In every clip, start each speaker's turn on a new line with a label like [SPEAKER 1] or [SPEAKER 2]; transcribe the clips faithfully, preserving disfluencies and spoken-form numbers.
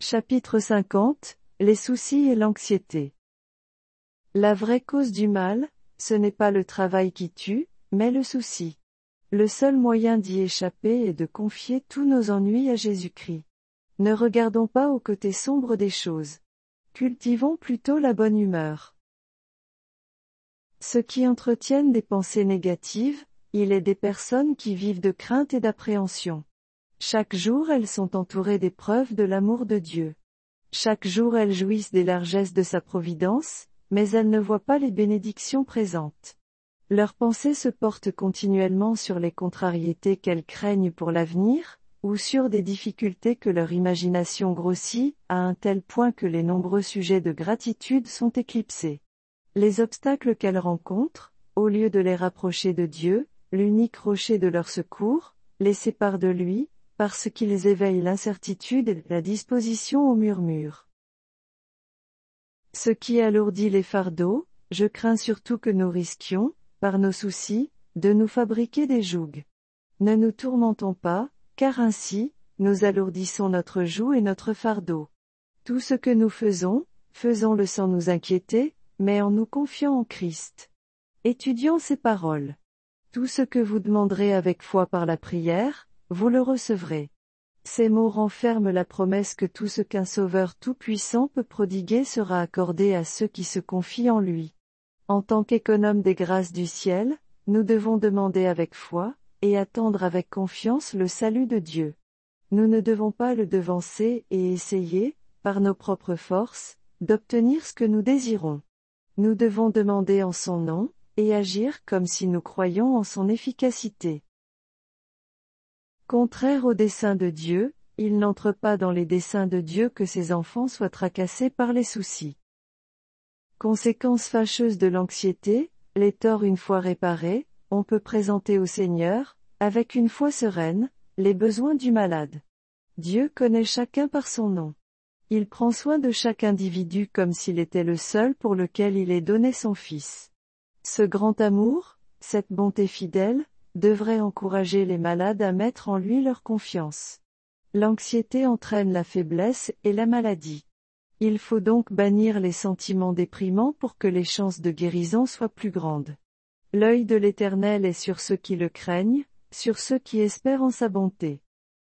[SPEAKER 1] Chapitre cinquante, les soucis et l'anxiété. La vraie cause du mal, ce n'est pas le travail qui tue, mais le souci. Le seul moyen d'y échapper est de confier tous nos ennuis à Jésus-Christ. Ne regardons pas au côté sombre des choses. Cultivons plutôt la bonne humeur. Ceux qui entretiennent des pensées négatives, il est des personnes qui vivent de crainte et d'appréhension. Chaque jour elles sont entourées des preuves de l'amour de Dieu. Chaque jour elles jouissent des largesses de sa providence, mais elles ne voient pas les bénédictions présentes. Leurs pensées se portent continuellement sur les contrariétés qu'elles craignent pour l'avenir, ou sur des difficultés que leur imagination grossit, à un tel point que les nombreux sujets de gratitude sont éclipsés. Les obstacles qu'elles rencontrent, au lieu de les rapprocher de Dieu, l'unique rocher de leur secours, les séparent de lui, parce qu'ils éveillent l'incertitude et la disposition au murmure. Ce qui alourdit les fardeaux, je crains surtout que nous risquions, par nos soucis, de nous fabriquer des jougs. Ne nous tourmentons pas, car ainsi, nous alourdissons notre joug et notre fardeau. Tout ce que nous faisons, faisons-le sans nous inquiéter, mais en nous confiant en Christ. Étudions ces paroles. Tout ce que vous demanderez avec foi par la prière, vous le recevrez. Ces mots renferment la promesse que tout ce qu'un Sauveur tout-puissant peut prodiguer sera accordé à ceux qui se confient en lui. En tant qu'économe des grâces du ciel, nous devons demander avec foi, et attendre avec confiance le salut de Dieu. Nous ne devons pas le devancer et essayer, par nos propres forces, d'obtenir ce que nous désirons. Nous devons demander en son nom, et agir comme si nous croyions en son efficacité. Contraire aux desseins de Dieu, il n'entre pas dans les desseins de Dieu que ses enfants soient tracassés par les soucis. Conséquence fâcheuse de l'anxiété, les torts une fois réparés, on peut présenter au Seigneur, avec une foi sereine, les besoins du malade. Dieu connaît chacun par son nom. Il prend soin de chaque individu comme s'il était le seul pour lequel il ait donné son Fils. Ce grand amour, cette bonté fidèle, devrait encourager les malades à mettre en lui leur confiance. L'anxiété entraîne la faiblesse et la maladie. Il faut donc bannir les sentiments déprimants pour que les chances de guérison soient plus grandes. L'œil de l'Éternel est sur ceux qui le craignent, sur ceux qui espèrent en sa bonté.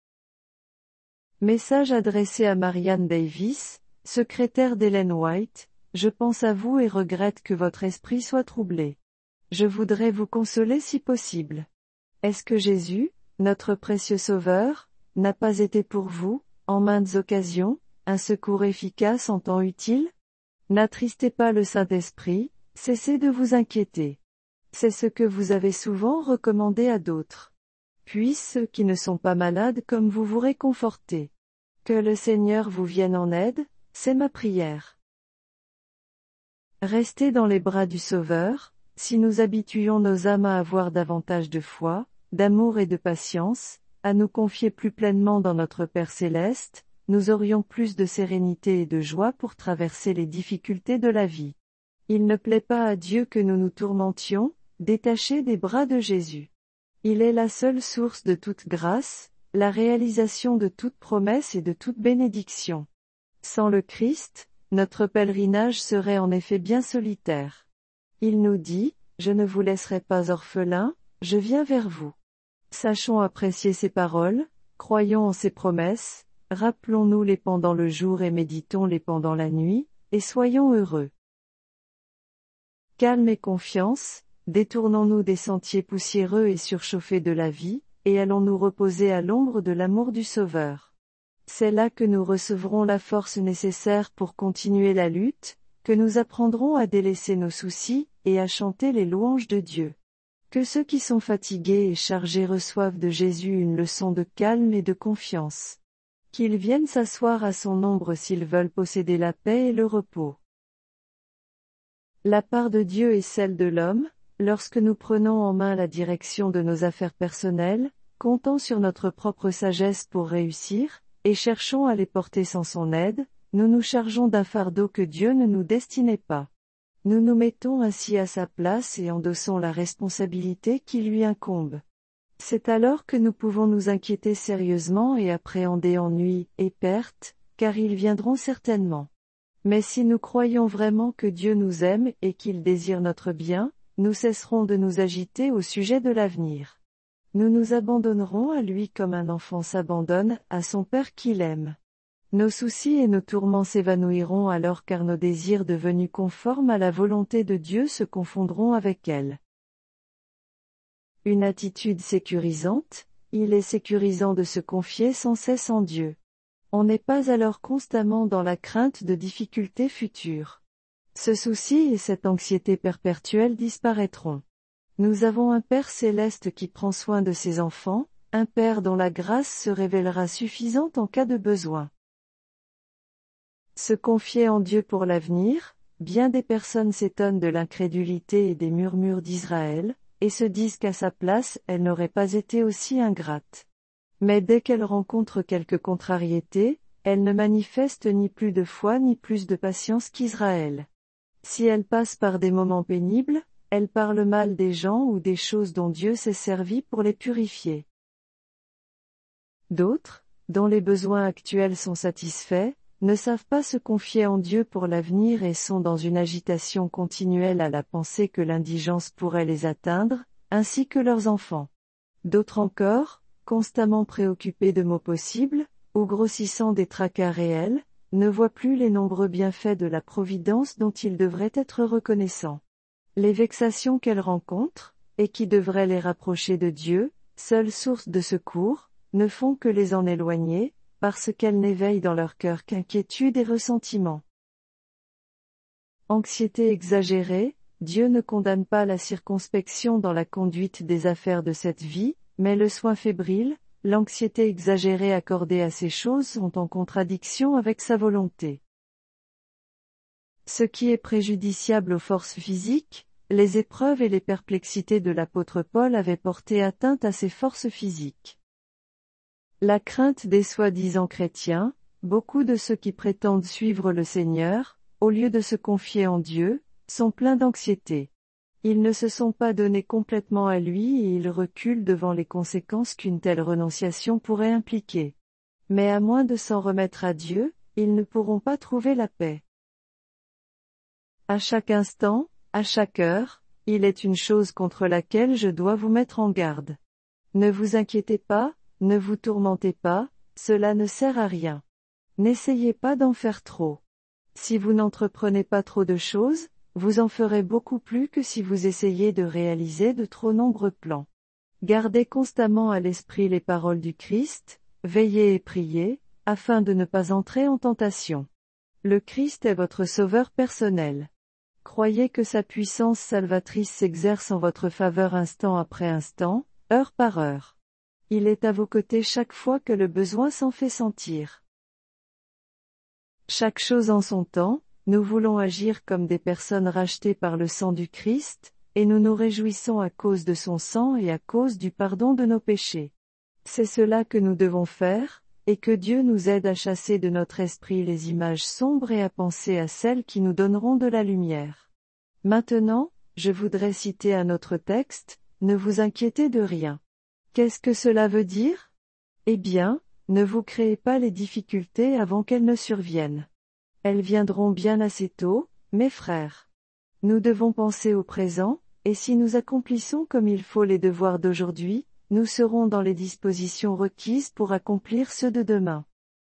[SPEAKER 1] Message adressé à Marianne Davis, secrétaire d'Ellen White, je pense à vous et regrette que votre esprit soit troublé. Je voudrais vous consoler si possible. Est-ce que Jésus, notre précieux Sauveur, n'a pas été pour vous, en maintes occasions, un secours efficace en temps utile? N'attristez pas le Saint-Esprit, cessez de vous inquiéter. C'est ce que vous avez souvent recommandé à d'autres. Puissent ceux qui ne sont pas malades comme vous vous réconforter. Que le Seigneur vous vienne en aide, c'est ma prière. Restez dans les bras du Sauveur. Si nous habituions nos âmes à avoir davantage de foi, d'amour et de patience, à nous confier plus pleinement dans notre Père céleste, nous aurions plus de sérénité et de joie pour traverser les difficultés de la vie. Il ne plaît pas à Dieu que nous nous tourmentions, détachés des bras de Jésus. Il est la seule source de toute grâce, la réalisation de toute promesse et de toute bénédiction. Sans le Christ, notre pèlerinage serait en effet bien solitaire. Il nous dit, « Je ne vous laisserai pas orphelins, je viens vers vous ». Sachons apprécier ses paroles, croyons en ses promesses, rappelons-nous-les pendant le jour et méditons-les pendant la nuit, et soyons heureux. Calme et confiance, détournons-nous des sentiers poussiéreux et surchauffés de la vie, et allons nous reposer à l'ombre de l'amour du Sauveur. C'est là que nous recevrons la force nécessaire pour continuer la lutte, que nous apprendrons à délaisser nos soucis, et à chanter les louanges de Dieu. Que ceux qui sont fatigués et chargés reçoivent de Jésus une leçon de calme et de confiance. Qu'ils viennent s'asseoir à son ombre s'ils veulent posséder la paix et le repos. La part de Dieu est celle de l'homme, lorsque nous prenons en main la direction de nos affaires personnelles, comptons sur notre propre sagesse pour réussir, et cherchons à les porter sans son aide, nous nous chargeons d'un fardeau que Dieu ne nous destinait pas. Nous nous mettons ainsi à sa place et endossons la responsabilité qui lui incombe. C'est alors que nous pouvons nous inquiéter sérieusement et appréhender ennui et perte, car ils viendront certainement. Mais si nous croyons vraiment que Dieu nous aime et qu'il désire notre bien, nous cesserons de nous agiter au sujet de l'avenir. Nous nous abandonnerons à lui comme un enfant s'abandonne à son père qu'il aime. Nos soucis et nos tourments s'évanouiront alors car nos désirs devenus conformes à la volonté de Dieu se confondront avec elle. Une attitude sécurisante, il est sécurisant de se confier sans cesse en Dieu. On n'est pas alors constamment dans la crainte de difficultés futures. Ce souci et cette anxiété perpétuelle disparaîtront. Nous avons un Père céleste qui prend soin de ses enfants, un Père dont la grâce se révélera suffisante en cas de besoin. Se confier en Dieu pour l'avenir, bien des personnes s'étonnent de l'incrédulité et des murmures d'Israël, et se disent qu'à sa place, elles n'auraient pas été aussi ingrates. Mais dès qu'elles rencontrent quelque contrariété, elles ne manifestent ni plus de foi ni plus de patience qu'Israël. Si elles passent par des moments pénibles, elles parlent mal des gens ou des choses dont Dieu s'est servi pour les purifier. D'autres, dont les besoins actuels sont satisfaits, ne savent pas se confier en Dieu pour l'avenir et sont dans une agitation continuelle à la pensée que l'indigence pourrait les atteindre, ainsi que leurs enfants. D'autres encore, constamment préoccupés de maux possibles, ou grossissant des tracas réels, ne voient plus les nombreux bienfaits de la providence dont ils devraient être reconnaissants. Les vexations qu'elles rencontrent, et qui devraient les rapprocher de Dieu, seule source de secours, ne font que les en éloigner, parce qu'elles n'éveillent dans leur cœur qu'inquiétude et ressentiment. Anxiété exagérée, Dieu ne condamne pas la circonspection dans la conduite des affaires de cette vie, mais le soin fébrile, l'anxiété exagérée accordée à ces choses sont en contradiction avec sa volonté. Ce qui est préjudiciable aux forces physiques, les épreuves et les perplexités de l'apôtre Paul avaient porté atteinte à ces forces physiques. La crainte des soi-disant chrétiens, beaucoup de ceux qui prétendent suivre le Seigneur, au lieu de se confier en Dieu, sont pleins d'anxiété. Ils ne se sont pas donnés complètement à lui et ils reculent devant les conséquences qu'une telle renonciation pourrait impliquer. Mais à moins de s'en remettre à Dieu, ils ne pourront pas trouver la paix. À chaque instant, à chaque heure, il est une chose contre laquelle je dois vous mettre en garde. Ne vous inquiétez pas, ne vous tourmentez pas, cela ne sert à rien. N'essayez pas d'en faire trop. Si vous n'entreprenez pas trop de choses, vous en ferez beaucoup plus que si vous essayez de réaliser de trop nombreux plans. Gardez constamment à l'esprit les paroles du Christ, veillez et priez, afin de ne pas entrer en tentation. Le Christ est votre sauveur personnel. Croyez que sa puissance salvatrice s'exerce en votre faveur instant après instant, heure par heure. Il est à vos côtés chaque fois que le besoin s'en fait sentir. Chaque chose en son temps, nous voulons agir comme des personnes rachetées par le sang du Christ, et nous nous réjouissons à cause de son sang et à cause du pardon de nos péchés. C'est cela que nous devons faire, et que Dieu nous aide à chasser de notre esprit les images sombres et à penser à celles qui nous donneront de la lumière. Maintenant, je voudrais citer un autre texte, ne vous inquiétez de rien. Qu'est-ce que cela veut dire? Eh bien, ne vous créez pas les difficultés avant qu'elles ne surviennent. Elles viendront bien assez tôt, mes frères. Nous devons penser au présent, et si nous accomplissons comme il faut les devoirs d'aujourd'hui, nous serons dans les dispositions requises pour accomplir ceux de demain.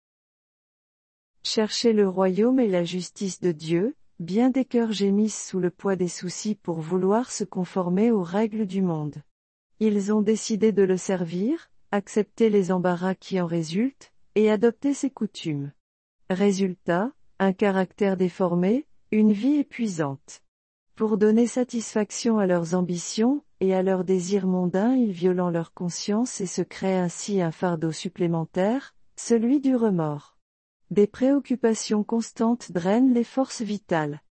[SPEAKER 1] Cherchez le royaume et la justice de Dieu, bien des cœurs gémissent sous le poids des soucis pour vouloir se conformer aux règles du monde. Ils ont décidé de le servir, accepter les embarras qui en résultent, et adopter ses coutumes. Résultat, un caractère déformé, une vie épuisante. Pour donner satisfaction à leurs ambitions, et à leurs désirs mondains ils violent leur conscience et se créent ainsi un fardeau supplémentaire, celui du remords. Des préoccupations constantes drainent les forces vitales.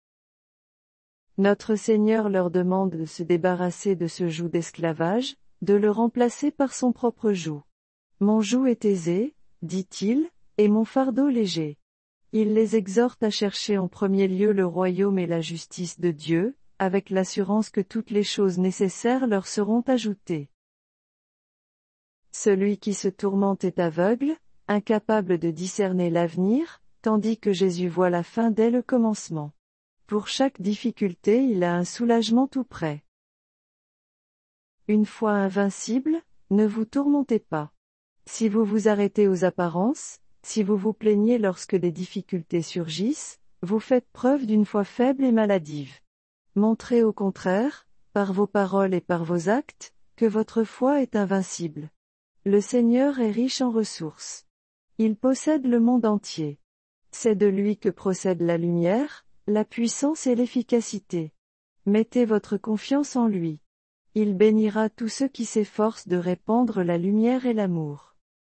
[SPEAKER 1] Notre Seigneur leur demande de se débarrasser de ce joug d'esclavage, de le remplacer par son propre joug. Mon joug est aisé, dit-il, et mon fardeau léger. Il les exhorte à chercher en premier lieu le royaume et la justice de Dieu, avec l'assurance que toutes les choses nécessaires leur seront ajoutées. Celui qui se tourmente est aveugle, incapable de discerner l'avenir, tandis que Jésus voit la fin dès le commencement. Pour chaque difficulté il a un soulagement tout prêt. Une foi invincible, ne vous tourmentez pas. Si vous vous arrêtez aux apparences, si vous vous plaignez lorsque des difficultés surgissent, vous faites preuve d'une foi faible et maladive. Montrez au contraire, par vos paroles et par vos actes, que votre foi est invincible. Le Seigneur est riche en ressources. Il possède le monde entier. C'est de lui que procède la lumière, la puissance et l'efficacité. Mettez votre confiance en lui. Il bénira tous ceux qui s'efforcent de répandre la lumière et l'amour.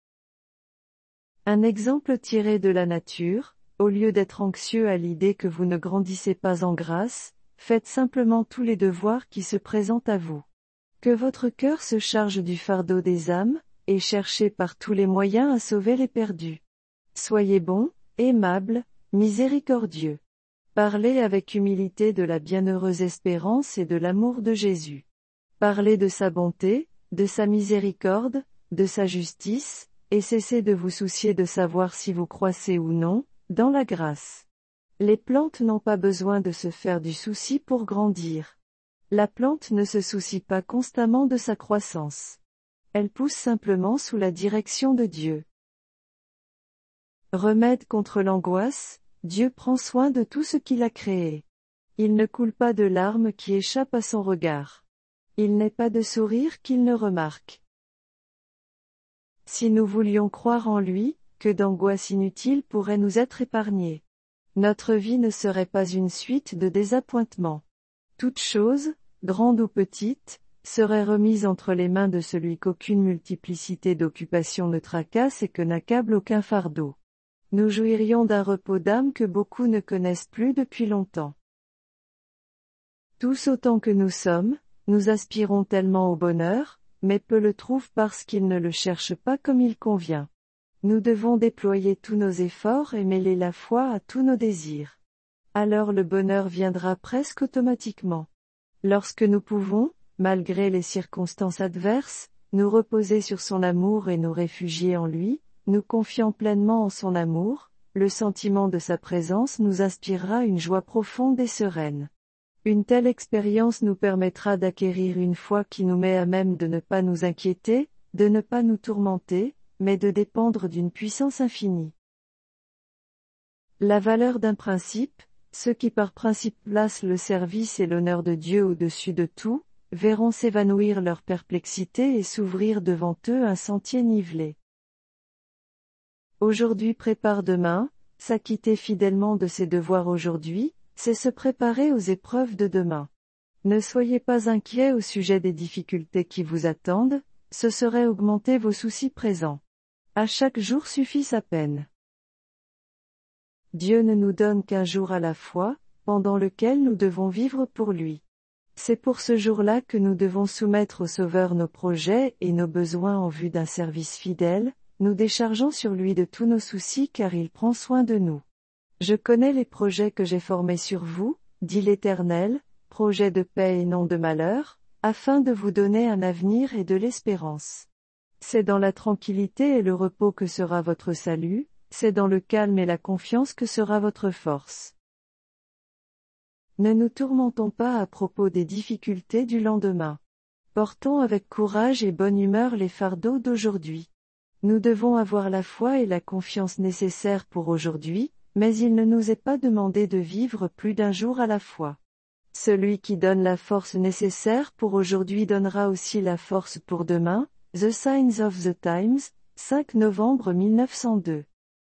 [SPEAKER 1] Un exemple tiré de la nature, au lieu d'être anxieux à l'idée que vous ne grandissez pas en grâce, faites simplement tous les devoirs qui se présentent à vous. Que votre cœur se charge du fardeau des âmes, et cherchez par tous les moyens à sauver les perdus. Soyez bon, aimable, miséricordieux. Parlez avec humilité de la bienheureuse espérance et de l'amour de Jésus. Parlez de sa bonté, de sa miséricorde, de sa justice, et cessez de vous soucier de savoir si vous croissez ou non, dans la grâce. Les plantes n'ont pas besoin de se faire du souci pour grandir. La plante ne se soucie pas constamment de sa croissance. Elle pousse simplement sous la direction de Dieu. Remède contre l'angoisse, Dieu prend soin de tout ce qu'il a créé. Il ne coule pas de larmes qui échappent à son regard. Il n'est pas de sourire qu'il ne remarque. Si nous voulions croire en lui, que d'angoisse inutile pourrait nous être épargnée. Notre vie ne serait pas une suite de désappointements. Toute chose, grande ou petite, serait remise entre les mains de celui qu'aucune multiplicité d'occupations ne tracasse et que n'accable aucun fardeau. Nous jouirions d'un repos d'âme que beaucoup ne connaissent plus depuis longtemps. Tous autant que nous sommes, nous aspirons tellement au bonheur, mais peu le trouvent parce qu'ils ne le cherchent pas comme il convient. Nous devons déployer tous nos efforts et mêler la foi à tous nos désirs. Alors le bonheur viendra presque automatiquement. Lorsque nous pouvons, malgré les circonstances adverses, nous reposer sur son amour et nous réfugier en lui, nous confiant pleinement en son amour, le sentiment de sa présence nous inspirera une joie profonde et sereine. Une telle expérience nous permettra d'acquérir une foi qui nous met à même de ne pas nous inquiéter, de ne pas nous tourmenter, mais de dépendre d'une puissance infinie. La valeur d'un principe, ceux qui par principe placent le service et l'honneur de Dieu au-dessus de tout, verront s'évanouir leur perplexité et s'ouvrir devant eux un sentier nivelé. Aujourd'hui prépare demain, s'acquitter fidèlement de ses devoirs aujourd'hui, c'est se préparer aux épreuves de demain. Ne soyez pas inquiets au sujet des difficultés qui vous attendent, ce serait augmenter vos soucis présents. À chaque jour suffit sa peine. Dieu ne nous donne qu'un jour à la fois, pendant lequel nous devons vivre pour lui. C'est pour ce jour-là que nous devons soumettre au Sauveur nos projets et nos besoins en vue d'un service fidèle, nous déchargeant sur lui de tous nos soucis car il prend soin de nous. Je connais les projets que j'ai formés sur vous, dit l'Éternel, projets de paix et non de malheur, afin de vous donner un avenir et de l'espérance. C'est dans la tranquillité et le repos que sera votre salut, c'est dans le calme et la confiance que sera votre force. Ne nous tourmentons pas à propos des difficultés du lendemain. Portons avec courage et bonne humeur les fardeaux d'aujourd'hui. Nous devons avoir la foi et la confiance nécessaires pour aujourd'hui, mais il ne nous est pas demandé de vivre plus d'un jour à la fois. Celui qui donne la force nécessaire pour aujourd'hui donnera aussi la force pour demain. The Signs of the Times, cinq novembre mille neuf cent deux.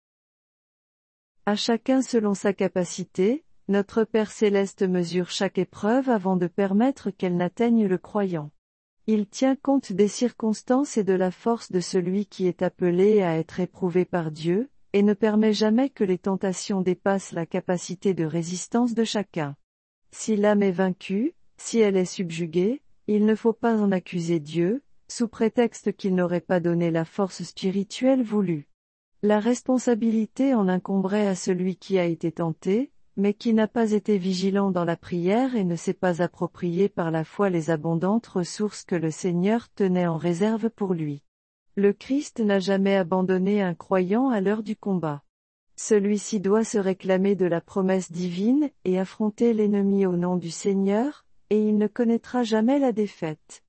[SPEAKER 1] À chacun selon sa capacité, notre Père céleste mesure chaque épreuve avant de permettre qu'elle n'atteigne le croyant. Il tient compte des circonstances et de la force de celui qui est appelé à être éprouvé par Dieu, et ne permet jamais que les tentations dépassent la capacité de résistance de chacun. Si l'âme est vaincue, si elle est subjuguée, il ne faut pas en accuser Dieu, sous prétexte qu'il n'aurait pas donné la force spirituelle voulue. La responsabilité en incomberait à celui qui a été tenté, mais qui n'a pas été vigilant dans la prière et ne s'est pas approprié par la foi les abondantes ressources que le Seigneur tenait en réserve pour lui. Le Christ n'a jamais abandonné un croyant à l'heure du combat. Celui-ci doit se réclamer de la promesse divine, et affronter l'ennemi au nom du Seigneur, et il ne connaîtra jamais la défaite.